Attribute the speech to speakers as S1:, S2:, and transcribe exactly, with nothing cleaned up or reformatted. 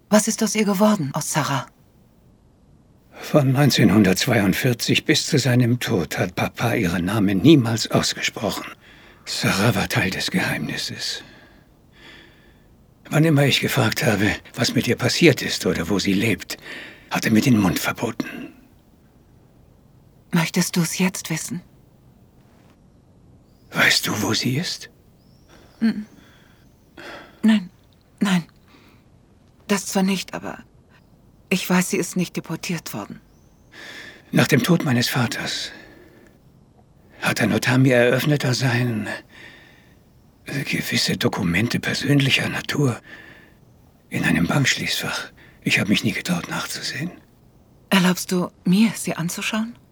S1: Was ist aus ihr geworden, aus Sarah?
S2: Von neunzehnhundertzweiundvierzig bis zu seinem Tod hat Papa ihren Namen niemals ausgesprochen. Sarah war Teil des Geheimnisses. Wann immer ich gefragt habe, was mit ihr passiert ist oder wo sie lebt, hat er mir den Mund verboten.
S1: Möchtest du es jetzt wissen?
S2: Weißt du, wo sie ist?
S1: Nein, nein. Das zwar nicht, aber ich weiß, sie ist nicht deportiert worden.
S2: Nach dem Tod meines Vaters hat ein Notar mir eröffnet, da seien gewisse Dokumente persönlicher Natur in einem Bankschließfach. Ich habe mich nie getraut, nachzusehen.
S1: Erlaubst du mir, sie anzuschauen?